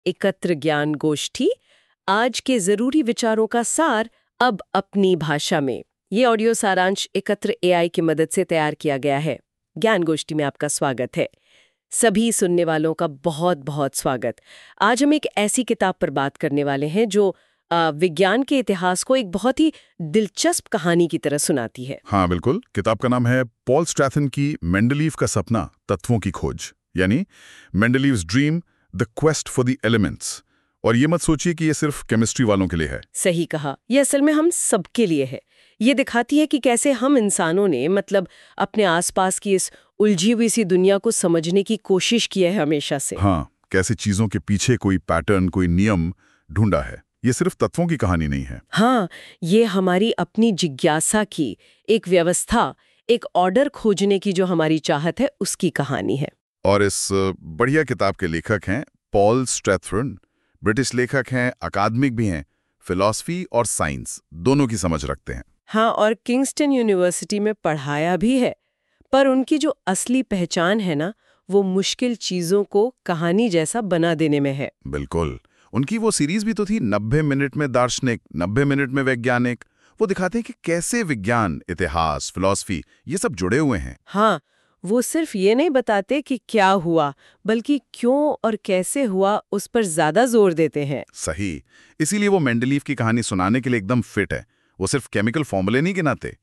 एकत्र ज्ञान गोष्ठी, आज के जरूरी विचारों का सार अब अपनी भाषा में। ये ऑडियो सारांश एकत्र एआई की मदद से तैयार किया गया है। ज्ञान गोष्ठी में आपका स्वागत है। सभी सुनने वालों का बहुत बहुत स्वागत। आज हम एक ऐसी किताब पर बात करने वाले हैं जो विज्ञान के इतिहास को एक बहुत ही दिलचस्प कहानी की तरह सुनाती है। हाँ बिल्कुल, किताब का नाम है पॉल स्ट्रैथन की मेंडलीव का सपना, तत्वों की खोज, यानी Mendeleev's dream, the quest for the elements. और ये मत सोचिए कि ये सिर्फ केमिस्ट्री वालों के लिए है। सही कहा, ये असल में हम सबके लिए है। ये दिखाती है कि कैसे हम इंसानों ने अपने आसपास की इस उलझी हुई सी दुनिया को समझने की कोशिश की है हमेशा से। हाँ, कैसे चीजों के पीछे कोई पैटर्न, कोई नियम ढूंढा है। ये सिर्फ तत्वों की कहानी नहीं है। हाँ, ये हमारी अपनी जिज्ञासा की एक व्यवस्था, एक ऑर्डर खोजने की जो हमारी चाहत है, उसकी कहानी है। और इस बढ़िया किताब के लेखक हैं पॉल स्ट्रैथन। ब्रिटिश लेखक हैं, अकादमिक भी हैं, फिलॉसफी और साइंस दोनों की समझ रखते हैं। हाँ, और किंगस्टन यूनिवर्सिटी में पढ़ाया भी है। पर उनकी जो असली पहचान है ना, वो मुश्किल चीजों को कहानी जैसा बना देने में है। बिल्कुल, उनकी वो सीरीज भी तो थी 90 मिनट में दार्शनिक, 90 मिनट में वैज्ञानिक। वो दिखाते हैं कि कैसे विज्ञान, इतिहास, फिलॉसफी ये सब जुड़े हुए हैं। हाँ, वो सिर्फ ये नहीं बताते कि क्या हुआ, बल्कि क्यों और कैसे हुआ उस पर ज्यादा जोर देते हैं। सही, इसीलिए वो मेंडलीव की कहानी सुनाने के लिए एकदम फिट है। वो सिर्फ केमिकल फॉर्मूले नहीं गिनाते।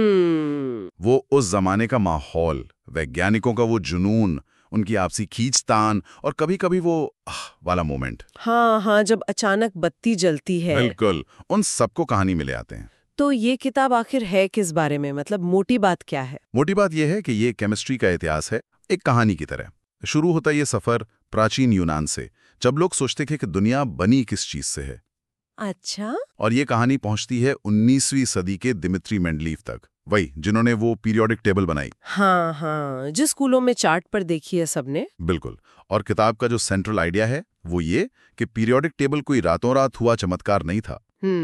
वो उस जमाने का माहौल, वैज्ञानिकों का वो जुनून, उनकी आपसी खींचतान और कभी-कभी वो वाला मोमेंट। हाँ हाँ, जब अचानक बत्ती जलती है। बिल्कुल, उन सबको कहानी में ले आते हैं। तो ये किताब आखिर है किस बारे में? मोटी बात क्या है? मोटी बात यह है कि ये केमिस्ट्री का इतिहास है, एक कहानी की तरह। शुरू होता ये सफर प्राचीन यूनान से, जब लोग सोचते थे कि दुनिया बनी किस चीज से है। अच्छा। और ये कहानी पहुंचती है 19वीं सदी के दिमित्री मेंडलीव तक, वही जिन्होंने वो पीरियोडिक टेबल बनाई। हाँ हाँ, जिस स्कूलों में चार्ट पर देखी है सबने। बिल्कुल। और किताब का जो सेंट्रल आइडिया है वो ये कि पीरियोडिक टेबल कोई रातों रात हुआ चमत्कार नहीं था।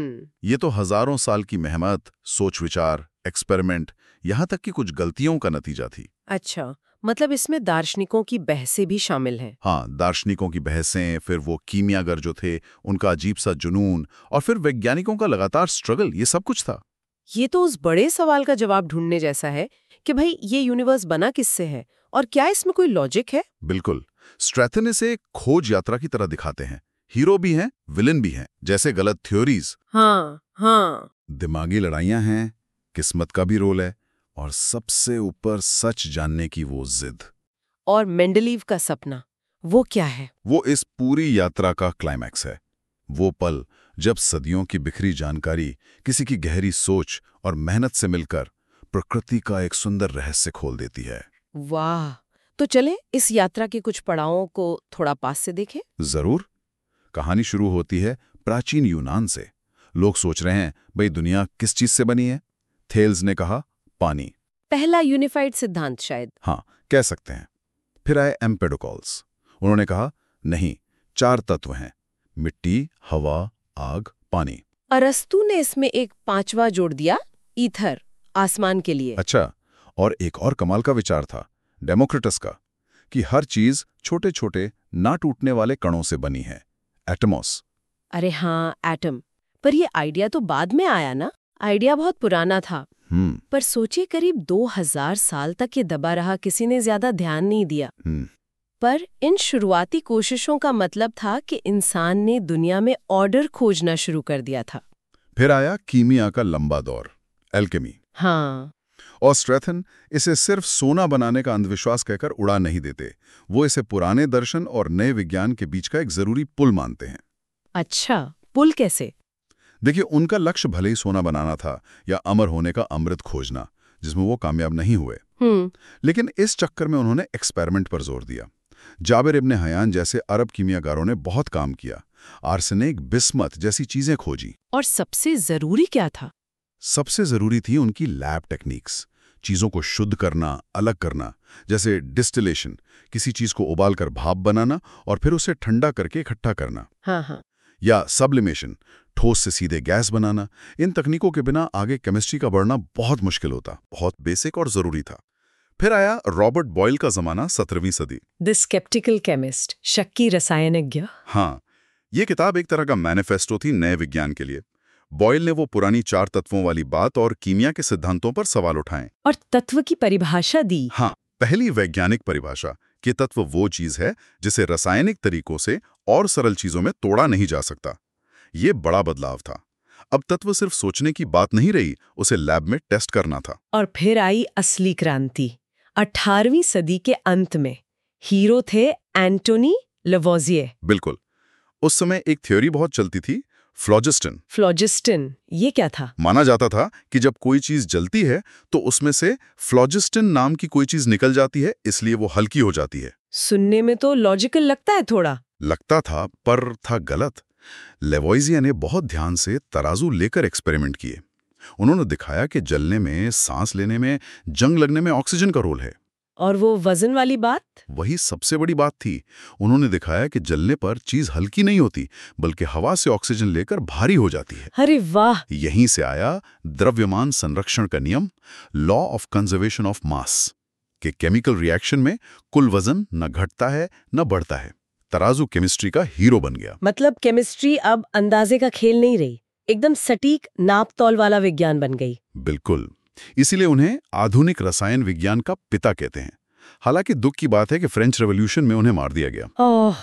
ये तो हजारों साल की मेहनत, सोच विचार, एक्सपेरिमेंट, यहाँ तक कि कुछ गलतियों का नतीजा थी। अच्छा, इसमें दार्शनिकों की बहसें भी शामिल हैं। हाँ, दार्शनिकों की बहसें, फिर वो कीमियागर जो थे उनका अजीब सा जुनून, और फिर वैज्ञानिकों का लगातार स्ट्रगल, ये सब कुछ था। ये तो उस बड़े सवाल का जवाब ढूंढने जैसा है कि भाई ये यूनिवर्स बना किससे है और क्या इसमें कोई लॉजिक है? बिल्कुल, स्ट्रैथन इसे खोज यात्रा की तरह दिखाते हैं। हीरो भी हैं, विलन भी हैं, जैसे गलत थ्योरीज, हाँ हाँ, दिमागी लड़ाइयां हैं, किस्मत का भी रोल है, और सबसे ऊपर सच जानने की वो जिद। और मेंडलीव का सपना, वो क्या है? वो इस पूरी यात्रा का क्लाइमैक्स है। वो पल जब सदियों की बिखरी जानकारी किसी की गहरी सोच और मेहनत से मिलकर प्रकृति का एक सुंदर रहस्य खोल देती है। वाह, तो चलें इस यात्रा के कुछ पड़ावों को थोड़ा पास से देखें। जरूर। कहानी शुरू होती है प्राचीन यूनान से। लोग सोच रहे हैं, भाई दुनिया किस चीज से बनी है? थेल्स ने कहा, पानी। पहला यूनिफाइड सिद्धांत शायद। हाँ, कह सकते हैं। फिर आए एम्पेडोकॉल्स। उन्होंने कहा, नहीं, 4 तत्व हैं, मिट्टी, हवा, आग, पानी। अरस्तु ने इसमें एक 5वां जोड़ दिया, ईथर, आसमान के लिए। अच्छा, और एक और कमाल का विचार था डेमोक्रिटस का, कि हर चीज छोटे छोटे ना टूटने वाले कणों से बनी है, एटमॉस। अरे हाँ, एटम। पर ये आइडिया तो बाद में आया ना? आइडिया बहुत पुराना था। पर सोचिए, करीब 2000 साल तक ये दबा रहा, किसी ने ज्यादा ध्यान नहीं दिया। पर इन शुरुआती कोशिशों का मतलब था कि इंसान ने दुनिया में ऑर्डर खोजना शुरू कर दिया था। फिर आया कीमिया का लंबा दौर, एल्केमी। हाँ, और स्ट्रैथन इसे सिर्फ सोना बनाने का अंधविश्वास कहकर उड़ा नहीं देते। वो इसे पुराने दर्शन और नए विज्ञान के बीच का एक जरूरी पुल मानते हैं। अच्छा, पुल कैसे? देखिए, उनका लक्ष्य भले ही सोना बनाना था या अमर होने का अमृत खोजना, जिसमें वो कामयाब नहीं हुए। लेकिन इस चक्कर में उन्होंने एक्सपेरिमेंट पर जोर दिया। जाबिर इब्ने हयान जैसे अरब कीमियागारों ने बहुत काम किया, आर्सेनिक, बिस्मथ जैसी चीजें खोजी। और सबसे जरूरी क्या था? सबसे जरूरी थी उनकी लैब टेक्निक्स, चीजों को शुद्ध करना, अलग करना, जैसे डिस्टिलेशन, किसी चीज को उबालकर भाप बनाना और फिर उसे ठंडा करके इकट्ठा करना। हाँ। या सब्लिमेशन, ठोस से सीधे गैस बनाना। इन तकनीकों के बिना आगे केमिस्ट्री का बढ़ना बहुत मुश्किल होता, बहुत बेसिक और जरूरी था। फिर आया रॉबर्ट बॉयल का जमाना, 17वीं सदी। द स्केप्टिकल केमिस्ट, शक्की रसायनज्ञ। हाँ, ये किताब एक तरह का मैनिफेस्टो थी नए विज्ञान के लिए। बॉयल ने वो पुरानी 4 तत्वों वाली बात और कीमिया के सिद्धांतों पर सवाल उठाए और तत्व की परिभाषा दी। हाँ, पहली वैज्ञानिक परिभाषा कि तत्व वो चीज है जिसे रासायनिक तरीकों से और सरल चीजों में तोड़ा नहीं जा सकता। ये बड़ा बदलाव था। अब तत्व सिर्फ सोचने की बात नहीं रही, उसे लैब में टेस्ट करना था। और फिर आई असली क्रांति 18वीं सदी के अंत में। हीरो थे एंटोनी लवोजिए। बिल्कुल। उस समय एक थ्योरी बहुत चलती थी, फ्लॉजिस्टन। फ्लॉजिस्टन, ये क्या था? माना जाता था कि जब कोई चीज जलती है तो उसमें से फ्लॉजिस्टन नाम की कोई चीज निकल जाती है, इसलिए वो हल्की हो जाती है। सुनने में तो लॉजिकल लगता है थोड़ा। लगता था, पर था गलत। लेवोइजिए ने बहुत ध्यान से तराजू लेकर एक्सपेरिमेंट किए। उन्होंने दिखाया कि जलने में, सांस लेने में, जंग लगने में ऑक्सीजन का रोल है। और वो वजन वाली बात? वही सबसे बड़ी बात थी। उन्होंने दिखाया कि जलने पर चीज हल्की नहीं होती, बल्कि हवा से ऑक्सीजन लेकर भारी हो जाती है। अरे वाह! यहीं से आया द्रव्यमान संरक्षण का नियम, law of conservation of mass, कि केमिकल रिएक्शन में कुल वजन न घटता है न बढ़ता है। तराजू केमिस्ट्री का हीरो बन गया। मतलब केमिस्ट्री अब अंदाजे का खेल नहीं रही, एकदम सटीक नाप तौल वाला विज्ञान बन गई। बिल्कुल। इसीलिए उन्हें आधुनिक रसायन विज्ञान का पिता कहते हैं। हालांकि दुख की बात है कि फ्रेंच रेवोल्यूशन में उन्हें मार दिया गया। ओह,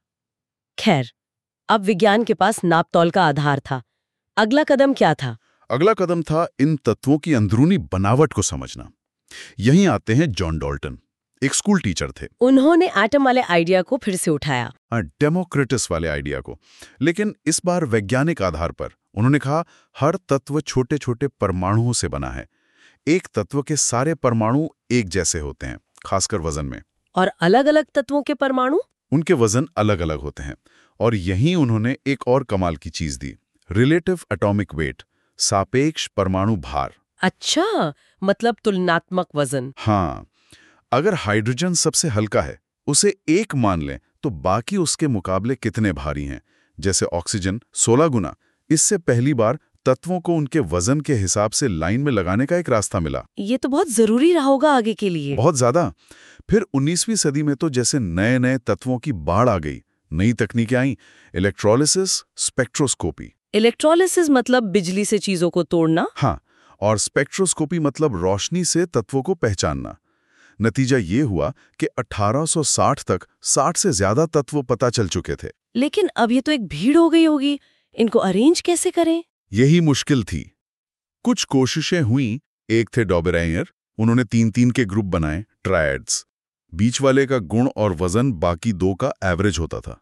खैर, अब विज्ञान के पास नाप तौल का आधार था। अगला कदम क्या था? अगला कदम था इन तत्वों की अंदरूनी बनावट को समझना। यहीं आते हैं जॉन डाल्टन। एक स्कूल टीचर थे। उन्होंने एटम वाले आइडिया को फिर से उठाया। डेमोक्रिटस वाले आइडिया को, लेकिन इस बार वैज्ञानिक आधार पर। उन्होंने कहा, हर तत्व छोटे छोटे परमाणुओं से बना है। एक तत्व के सारे परमाणु एक जैसे होते हैं, खासकर वजन में। और अलग अलग तत्वों के परमाणु? उनके वजन अलग अलग होते हैं। और यहीं उन्होंने एक और कमाल की चीज दी, रिलेटिव एटॉमिक वेट, सापेक्ष परमाणु भार। अच्छा, मतलब तुलनात्मक वजन। हाँ, अगर हाइड्रोजन सबसे हल्का है, उसे 1 मान लें, तो बाकी उसके मुकाबले कितने भारी हैं। जैसे ऑक्सीजन 16 गुना। इससे पहली बार तत्वों को उनके वजन के हिसाब से लाइन में लगाने का एक रास्ता मिला। ये तो बहुत जरूरी रहा होगा आगे के लिए। बहुत ज्यादा। फिर 19वीं सदी में तो जैसे नए नए तत्वों की बाढ़ आ गई। नई तकनीकें आई, इलेक्ट्रोलिसिस, स्पेक्ट्रोस्कोपी। इलेक्ट्रोलिसिस मतलब बिजली से चीजों को तोड़ना? हाँ, और स्पेक्ट्रोस्कोपी मतलब रोशनी से तत्वों को पहचानना। नतीजा ये हुआ कि 1860 तक 60 से ज्यादा तत्व पता चल चुके थे। लेकिन अब ये तो एक भीड़ हो गई होगी, इनको अरेंज कैसे करें? यही मुश्किल थी। कुछ कोशिशें हुई। एक थे डॉबेरायर, उन्होंने 3-3 के ग्रुप बनाए, ट्रायड्स। बीच वाले का गुण और वजन बाकी 2 का एवरेज होता था।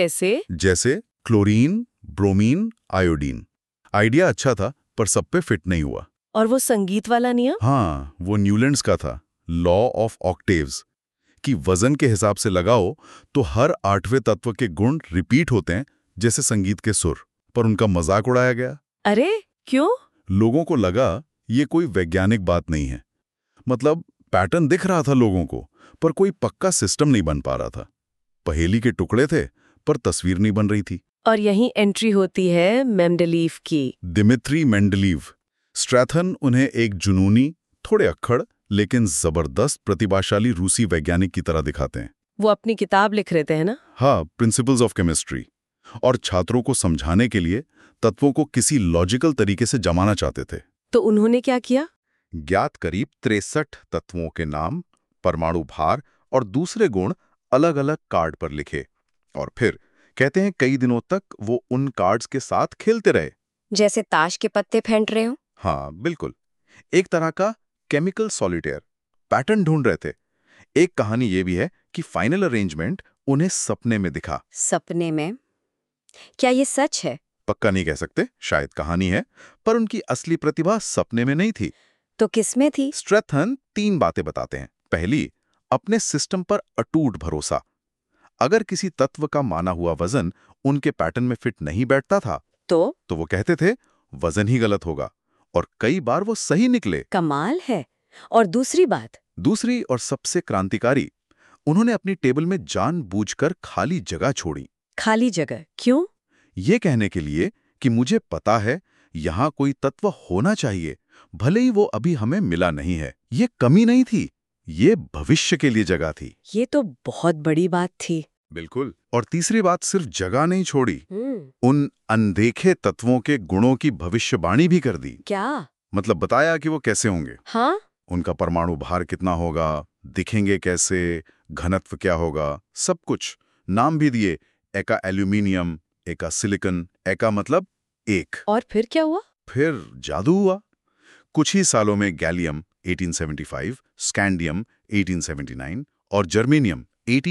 जैसे क्लोरीन, ब्रोमीन, आयोडीन। आइडिया अच्छा था, पर सब पे फिट नहीं हुआ। और वो संगीत वाला नियम? हाँ, वो न्यूलैंड्स का था, लॉ ऑफ ऑक्टेव्स, कि वजन के हिसाब से लगाओ तो हर 8वें तत्व के गुण रिपीट होते हैं, जैसे संगीत के सुर। पर उनका मजाक उड़ाया गया। अरे क्यों? लोगों को लगा ये कोई वैज्ञानिक बात नहीं है। मतलब पैटर्न दिख रहा था लोगों को, पर कोई पक्का सिस्टम नहीं बन पा रहा था। पहेली के टुकड़े थे, पर तस्वीर नहीं बन रही थी। और यहीं एंट्री होती है मेंडेलीव की। Dmitry Mendeleev. स्ट्रैथन उन्हें एक जुनूनी, थोड़े अक्खड़, लेकिन जबरदस्त प्रतिभाशाली रूसी वैज्ञानिक की तरह दिखाते हैं। वो अपनी किताब लिख रहे थे ना? हाँ, प्रिंसिपल्स ऑफ केमिस्ट्री। और छात्रों को समझाने के लिए तत्वों को किसी लॉजिकल तरीके से जमाना चाहते थे। तो उन्होंने क्या किया? ज्ञात करीब 63 तत्वों के नाम, परमाणु भार और दूसरे गुण अलग अलग कार्ड पर लिखे। और फिर कहते हैं कई दिनों तक वो उन कार्ड्स के साथ खेलते रहे, जैसे ताश के पत्ते फेंट रहे हो। हाँ बिल्कुल, एक तरह का केमिकल सॉलिटेयर। पैटर्न ढूंढ रहे थे। एक कहानी ये भी है कि फाइनल अरेंजमेंट उन्हें सपने में दिखा। सपने में? क्या ये सच है? पक्का नहीं कह सकते, शायद कहानी है, पर उनकी असली प्रतिभा सपने में नहीं थी। तो किसमें थी? स्ट्रैथन 3 बातें बताते हैं। पहली, अपने सिस्टम पर अटूट भरोसा। अगर किसी तत्व का माना हुआ वजन उनके पैटर्न में फिट नहीं बैठता था, तो वो कहते थे वजन ही गलत होगा, और कई बार वो सही निकले। कमाल है। और दूसरी बात? दूसरी और सबसे क्रांतिकारी, उन्होंने अपनी टेबल में जानबूझकर खाली जगह छोड़ी। खाली जगह क्यों? ये कहने के लिए कि मुझे पता है यहां कोई तत्व होना चाहिए, भले ही वो अभी हमें मिला नहीं है। ये कमी नहीं थी, ये भविष्य के लिए जगह थी। ये तो बहुत बड़ी बात थी। बिल्कुल। और तीसरी बात, सिर्फ जगह नहीं छोड़ी, उन अनदेखे तत्वों के गुणों की भविष्यवाणी भी कर दी। क्या? मतलब बताया कि वो कैसे होंगे, हाँ, उनका परमाणु भार कितना होगा, दिखेंगे कैसे, घनत्व क्या होगा, सब कुछ। नाम भी दिए, एका एल्यूमिनियम, एका सिलिकॉन, एका मतलब एक। और फिर क्या हुआ? फिर जादू हुआ। कुछ ही सालों में गैलियम 1875, स्कैंडियम 1879 और जर्मेनियम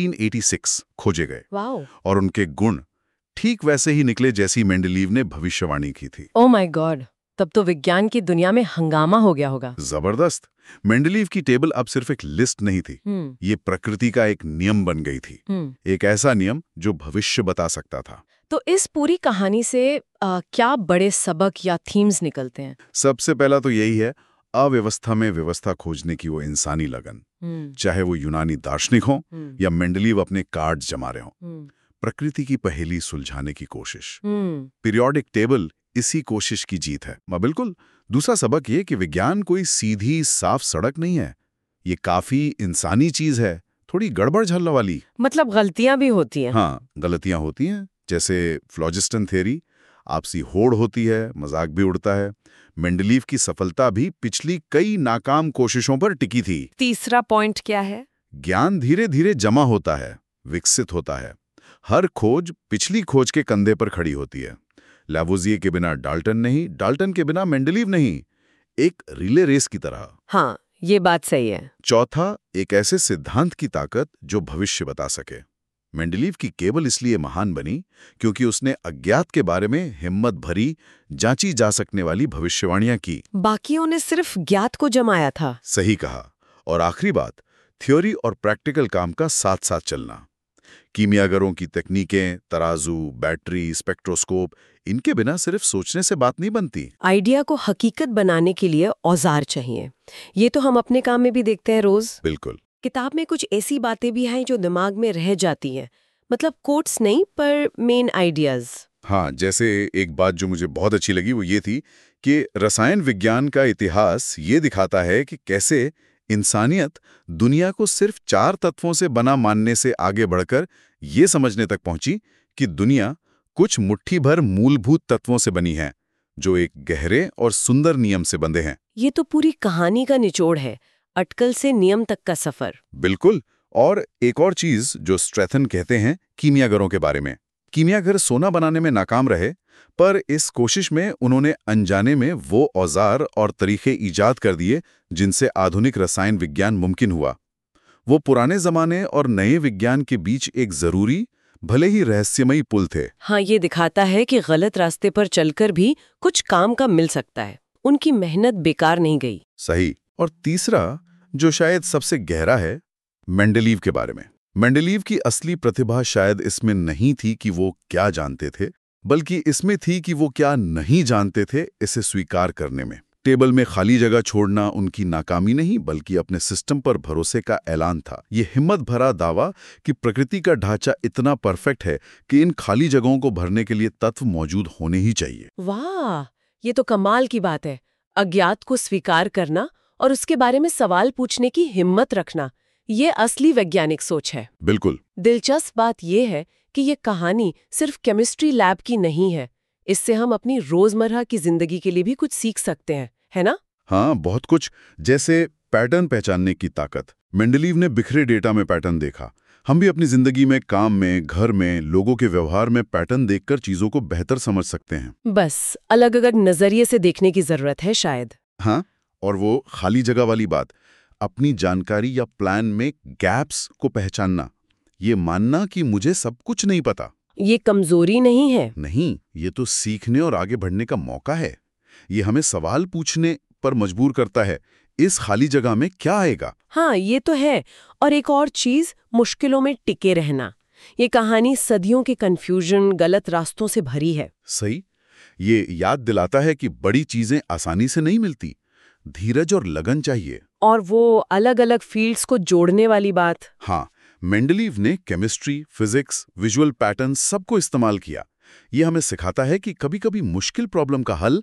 1886 खोजे गए। वाओ! और उनके गुण ठीक वैसे ही निकले जैसी मेंडलीव ने भविष्यवाणी की थी। ओह माय गॉड, तब तो विज्ञान की दुनिया में हंगामा हो गया होगा। जबरदस्त। मेंडलीव की टेबल अब सिर्फ एक लिस्ट नहीं थी, ये प्रकृति का एक नियम बन गई थी। एक ऐसा नियम जो भविष्य बता सकता था। तो इस पूरी कहानी से क्या बड़े सबक या थीम्स निकलते हैं? सबसे पहला तो यही है, अव्यवस्था में व्यवस्था खोजने की वो इंसानी लगन, चाहे वो यूनानी दार्शनिक हो या मेंडलीव अपने कार्ड जमा रहे हो। प्रकृति की पहेली सुलझाने की कोशिश। पीरियोडिक टेबल इसी कोशिश की जीत है। बिल्कुल। दूसरा सबक ये कि विज्ञान कोई सीधी साफ सड़क नहीं है, ये काफी इंसानी चीज है, थोड़ी गड़बड़ झल्ला वाली। मतलब गलतियां भी होती हैं। हाँ, गलतियां होती हैं, जैसे फ्लॉजिस्टन थ्योरी, आपसी होड़ होती है, मजाक भी उड़ता है। मेंडलीव की सफलता भी पिछली कई नाकाम कोशिशों पर टिकी थी। तीसरा पॉइंट क्या है? ज्ञान धीरे धीरे जमा होता है, विकसित होता है। हर खोज पिछली खोज के कंधे पर खड़ी होती है। लैवोजिए के बिना डाल्टन नहीं, डाल्टन के बिना मेंडलीव नहीं, एक रिले रेस की तरह। हाँ, ये बात सही है। चौथा, एक ऐसे सिद्धांत की ताकत जो भविष्य बता सके। मेंडलीव की केबल इसलिए महान बनी क्योंकि उसने अज्ञात के बारे में हिम्मत भरी, जांची जा सकने वाली भविष्यवाणियां की। बाकियों ने सिर्फ ज्ञात को जमाया था। सही कहा। और आखिरी बात, थ्योरी और प्रैक्टिकल काम का साथ साथ चलना। कीमियागरों की तकनीकें, तराजू, बैटरी, स्पेक्ट्रोस्कोप, इनके बिना सिर्फ सोचने से बात नहीं बनती। आइडिया को हकीकत बनाने के लिए औजार चाहिए। ये तो हम अपने काम में भी देखते हैं रोज। बिल्कुल। किताब में कुछ ऐसी बातें भी हैं जो दिमाग में रह जाती हैं, मतलब कोट्स नहीं पर मेन आइडियाज। हाँ, जैसे एक बात जो मुझे बहुत अच्छी लगी वो ये थी कि रसायन विज्ञान का इतिहास ये दिखाता है कि कैसे इंसानियत दुनिया को सिर्फ 4 तत्वों से बना मानने से आगे बढ़कर ये समझने तक पहुंची कि दुनिया कुछ मुट्ठी भर मूलभूत तत्वों से बनी है, जो एक गहरे और सुंदर नियम से बंधे हैं। ये तो पूरी कहानी का निचोड़ है, अटकल से नियम तक का सफर। बिल्कुल। और एक और चीज जो स्ट्रैथन कहते हैं कीमियागरों के बारे में। कीमियागर सोना बनाने में नाकाम रहे, पर इस कोशिश में उन्होंने अनजाने में वो औजार और तरीके ईजाद कर दिए जिनसे आधुनिक रसायन विज्ञान मुमकिन हुआ। वो पुराने जमाने और नए विज्ञान के बीच एक जरूरी, भले ही रहस्यमयी पुल थे। हाँ, ये दिखाता है कि गलत रास्ते पर चलकर भी कुछ काम का मिल सकता है। उनकी मेहनत बेकार नहीं गई। सही। और तीसरा, जो शायद सबसे गहरा है, मेंडलीव के बारे में। मेंडलीव की असली प्रतिभा शायद इसमें नहीं थी कि वो क्या जानते थे, बल्कि इसमें थी कि वो क्या नहीं जानते थे, इसे स्वीकार करने में। टेबल में खाली जगह छोड़ना उनकी नाकामी नहीं, बल्कि अपने सिस्टम पर भरोसे का ऐलान था। ये हिम्मत भरा दावा कि प्रकृति का ढांचा इतना परफेक्ट है कि इन खाली जगहों को भरने के लिए तत्व मौजूद होने ही चाहिए। वाह, ये तो कमाल की बात है। अज्ञात को स्वीकार करना और उसके बारे में सवाल पूछने की हिम्मत रखना, ये असली वैज्ञानिक सोच है। बिल्कुल। दिलचस्प बात यह है कि ये कहानी सिर्फ केमिस्ट्री लैब की नहीं है। इससे हम अपनी रोजमर्रा की जिंदगी के लिए भी कुछ सीख सकते हैं, है ना? हाँ, बहुत कुछ। जैसे पैटर्न पहचानने की ताकत। मेंडलीव ने बिखरे डेटा में पैटर्न देखा। हम भी अपनी जिंदगी में, काम में, घर में, लोगों के व्यवहार में पैटर्न देखकर चीजों को बेहतर समझ सकते हैं। बस अलग अलग नजरिए से देखने की जरूरत है शायद। हाँ, और वो खाली जगह वाली बात, अपनी जानकारी या प्लान में गैप्स को पहचानना, ये मानना कि मुझे सब कुछ नहीं पता, ये कमजोरी नहीं है। नहीं, ये तो सीखने और आगे बढ़ने का मौका है। ये हमें सवाल पूछने पर मजबूर करता है, इस खाली जगह में क्या आएगा। हाँ, ये तो है। और एक और चीज, मुश्किलों में टिके रहना। ये कहानी सदियों के कंफ्यूजन, गलत रास्तों से भरी है। सही। ये याद दिलाता है कि बड़ी चीजें आसानी से नहीं मिलती, धीरज और लगन चाहिए। और वो अलग अलग फील्ड्स को जोड़ने वाली बात। हाँ, मेंडलीव ने केमिस्ट्री, फिजिक्स, विजुअल पैटर्न सबको इस्तेमाल किया। ये हमें सिखाता है कि कभी-कभी मुश्किल प्रॉब्लम का हल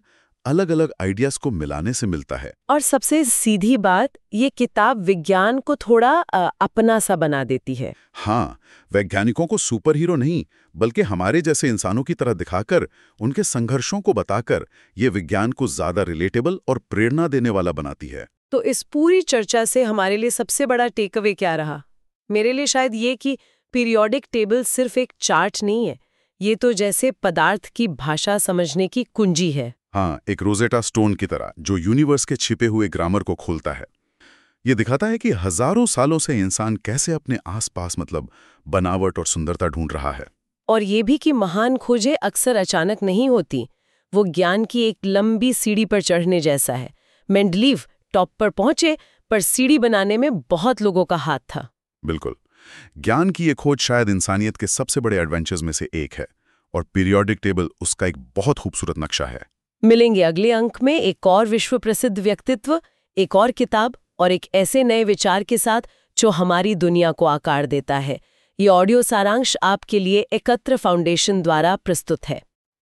अलग अलग आइडियाज को मिलाने से मिलता है। और सबसे सीधी बात, ये किताब विज्ञान को थोड़ा अपना सा बना देती है। हाँ, वैज्ञानिकों को सुपर हीरो नहीं बल्कि हमारे जैसे इंसानों की तरह दिखाकर, उनके संघर्षों को बताकर ये विज्ञान को ज्यादा रिलेटेबल और प्रेरणा देने वाला बनाती है। तो इस पूरी चर्चा से हमारे लिए सबसे बड़ा टेकअवे क्या रहा? मेरे लिए शायद ये कि पीरियोडिक टेबल सिर्फ एक चार्ट नहीं है, ये तो जैसे पदार्थ की भाषा समझने की कुंजी है। हाँ, एक रोजेटा स्टोन की तरह जो यूनिवर्स के छिपे हुए ग्रामर को खोलता है। ये दिखाता है कि हजारों सालों से इंसान कैसे अपने आसपास बनावट और सुंदरता ढूंढ रहा है। और ये भी कि महान खोजें अक्सर अचानक नहीं होती, वो ज्ञान की एक लंबी सीढ़ी पर चढ़ने जैसा है। मेंडलीव टॉप पर पहुंचे, पर सीढ़ी बनाने में बहुत लोगों का हाथ था। बिल्कुल, ज्ञान की ये खोज शायद इंसानियत के सबसे बड़े एडवेंचर्स में से एक है, और पीरियोडिक टेबल उसका एक बहुत खूबसूरत नक्शा है। मिलेंगे अगले अंक में एक और विश्व प्रसिद्ध व्यक्तित्व, एक और किताब और एक ऐसे नए विचार के साथ जो हमारी दुनिया को आकार देता है। ये ऑडियो सारांश आपके लिए एकत्र फाउंडेशन द्वारा प्रस्तुत है।